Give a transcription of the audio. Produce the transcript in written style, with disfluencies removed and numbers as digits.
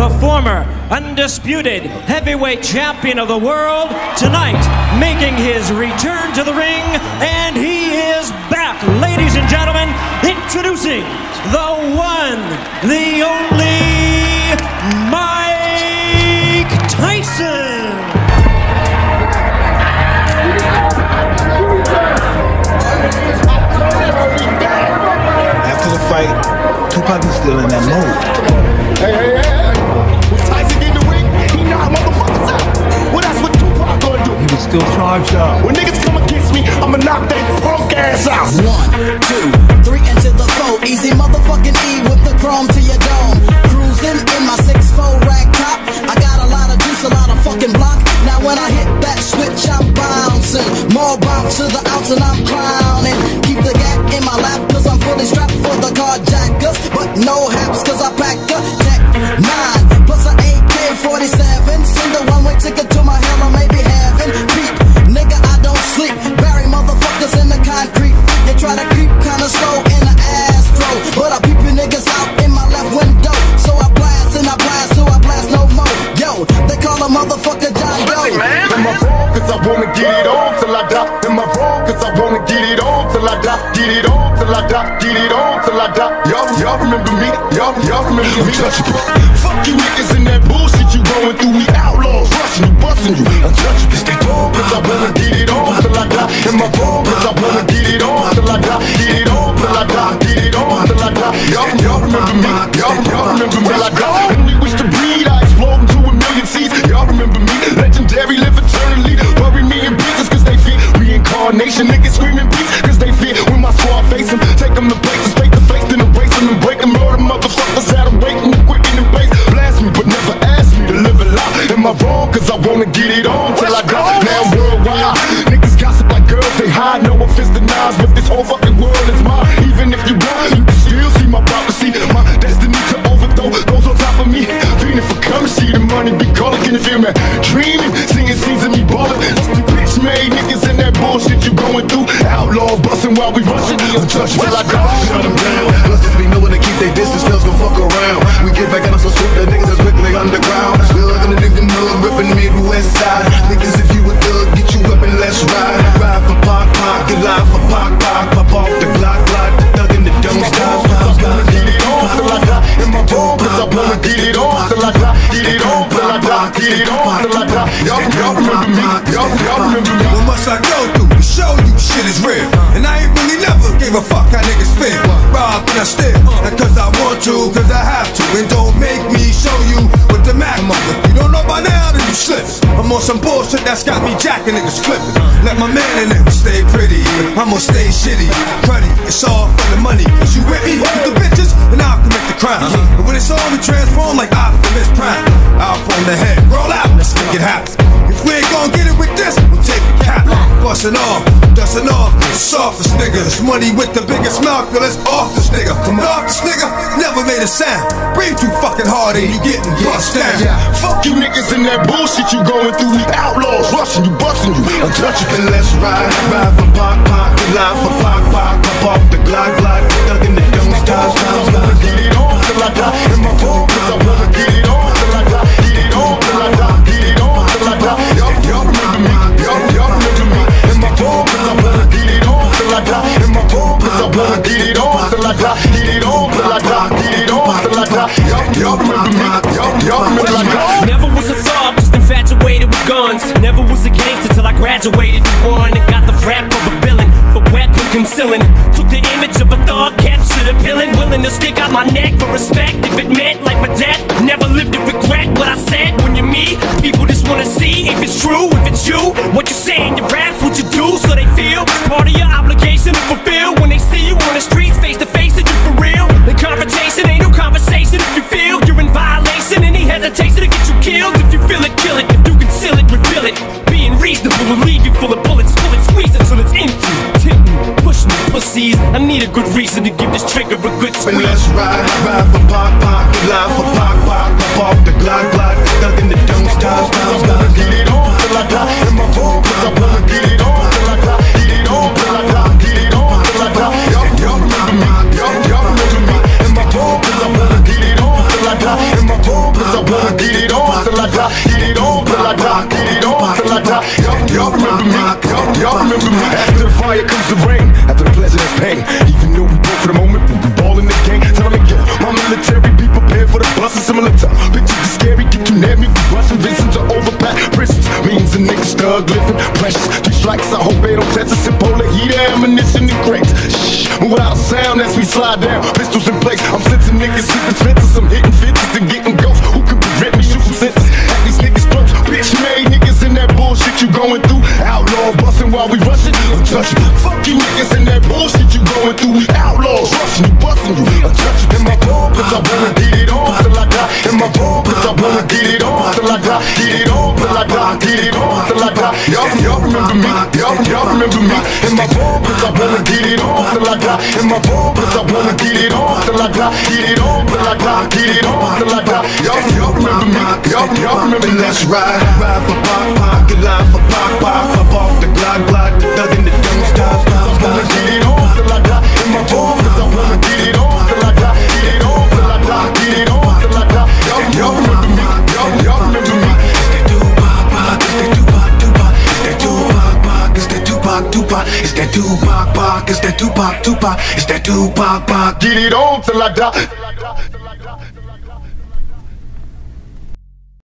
the former undisputed heavyweight champion of the world, tonight making his return to the ring, and he is back, ladies and gentlemen, introducing the one, the only Mike Tyson. After the fight, Tupac is still in that mode. Hey. When Tyson get in the ring, he knock motherfuckers out. Well, that's what Tupac gonna do. He was still charged up. When niggas come against me, I'ma knock that punk ass out. 1, 2, 3 into the 4. Easy motherfucking E with the chrome to your dome. Cruising in my 6'4" rag top. I got a lot of juice, a lot of fucking block. Now when I hit that switch, I'm bouncing. More bounce to the ounce and I'm clowning. Keep the gap in my lap cause I'm fully strapped for the carjackers. But no haps cause I pack a Tech 9 plus an AK-47. Send a one-way ticket to my hell or maybe heaven. Peep, nigga, I don't sleep. Bury motherfuckers in the concrete. They try to creep kinda slow in the Astro, but I peep you niggas out in my left window. So I blast and I blast, so I blast no more. Yo, they call a motherfucker John Doe. Am I wrong cause I wanna get it on till I die? Am I wrong cause I wanna get it on till I die? Get it on till I die, get it on till I die. Y'all remember me? Y'all remember me? Fuck you niggas in that bullshit you going through. We outlaws, rushing you, busting you. Untouchable, stay wrong cause I wanna get it on till I die. Am I wrong cause I wanna get it on till I die? Get it on till I die, get it on till I die. Y'all remember me? Y'all remember me? Till I die. When we wish to breed, I explode into a million seeds. Y'all remember me? Legendary, live eternally. Bury me in pieces cause they fear reincarnation. Niggas screaming peace cause they fear when my squad face them. Take them to places, face to face, then embrace them and break them. All the motherfuckers had them waiting to quit in place. Blast me, but never ask me to live a lie. Am I wrong cause I wanna get it on till I die? Now worldwide, niggas gossip like girls, they hide. No offense to Nas, but this whole fucking world is mine. Even if you blind, you can still see my prophecy. My destiny to overthrow those on top of me. Feeding for currency, the money be calling, can you feel me? Dreaming, singing scenes of me ballin'. Bitch made niggas in that bullshit you going through. Outlaws bustin' while we rushin'. Untouchable till I die. Shut them down. Let's just be knowing to keep their distance. Girls gon' fuck around. We get back at us so swift that niggas is quickly underground. We're in the nigga mud, ripping Midwest side. Niggas, if you a thug, get you up and let's ride. Ride for Pac, get live for Pac, pop off the Glock, the thug in the don't stop. Get it on till I die. Am I wrong cause I wanna get it on till I die? Get it on till I die. Get it on till I die. Y'all remember me? Y'all remember me? What must I go through to show you shit is real? And I ain't really never gave a fuck how niggas feel. Rob and I steal, not cause I want to, cause I have to. And don't make me show you what the Mac up. If you don't know by now, then you slip. I'm on some bullshit that's got me jacking niggas flipping. Let my man in it stay pretty, I'ma stay shitty. Cruddy, it's all for the money. Cause you with me with the bitches, and I'll commit the crime. And when it's all we transform like Optimus Prime. I'll form the head, roll out, let's make it happen. If we ain't gon' get it with this, we'll take the cap. Bustin' off, dustin' off, the softest niggas. Money with the biggest mouth, feel it's off this nigga. Come off this nigga, never made a sound. Breathe too fucking hard and you getting bust down. Fuck you niggas in that bullshit you going through. We outlaws, rushing you, busting you. Untouchable. And let's ride for Pac, get live for Pac, pop off the Glock, thug in the don't stop. Get it on till I die. Am I wrong cause I wanna get it on till I die? Get it on till I die. Get it on till I die. Y'all remember me? Y'all remember me? Am I wrong cause I wanna get it on till I die? Am I wrong cause I wanna get it on till I die? Get it on till I die. Get it on till I die. Y'all remember me? Y'all remember me? Never was a thug, just infatuated with guns. Never was a gangster till I graduated to one and got the rap of a villain, but weapon concealing. Took the image of a thug, captured a villain, willing to stick out my neck for respect. If it meant like my death, never lived to regret what I said. When you're me, people just wanna see if it's true, if it's you. What you say in your raps, what you do, so they feel it's part of your obligation to fulfill. When they see you on the streets, face to face, and you for real. The confrontation ain't no conversation. If you feel you're in violation, any hesitation to get you killed. If you feel it, kill it. If you conceal it, reveal it. Being reasonable will leave you full of bullets. Pull it, squeeze it till it's empty. Tip me, push me, pussies. I need a good reason to give this trigger a good squeeze. And let's ride for Pac, get live for Pac, pop off the Glock, thug in the don't stop. Get it on till I die. Am I wrong cause I wanna get it on till I die? Get it on till I die. Get it on till I die. Y'all remember me? Y'all remember me? Am I wrong cause I wanna get it on till I die? Am I wrong cause I wanna get it on till I die. Get it on till I die. Get it on till I die. Y'all remember me? Y'all remember me? After the fire comes the rain. After the pleasure there's pain. Even though we broke for the moment, we ball in the game. Tell me, yo, my military be prepared for the bus. Similar to pictures are scary. Get you near me. We rushing Vincent to overpack prisons. Means a nigga stug living precious. These strikes, I hope they don't test us. In polar heat, ammunition and crates. Shh, move out of sound as we slide down. Pistols in place. I'm sensing niggas hitting fences. I'm hitting fences and getting ghosts. Who can prevent me shooting senses at these niggas' throats? Bitch made niggas in that bullshit you going through. Outlaws busting while we rushing. Untouchable. Fuck you niggas in that bullshit you going through. Outlaws rushing you, busting you. Untouchable. In my ball, cause I wanna get it on till I die. In my ball, cause I wanna get it on till I die. Get it on till I die. Get it on till I die. Y'all remember me? Y'all remember me? In my ball, cause I wanna get it on till I die. In my ball, cause I wanna get it on till I die. Get it on till I die. Get it on till I die. Y'all remember me? Y'all remember me? Let's ride for pop, get live for pop, pop off the Glock, thuggin' the don't stop. Wanna get it on till I die. In my ball, cause I wanna get it on till I die. Get it on till I die. Get it on till I die. Y'all remember me? Y'all remember me? It's that Tupac, it's that Tupac, it's that Tupac, it's that Tupac. Get it on till I die.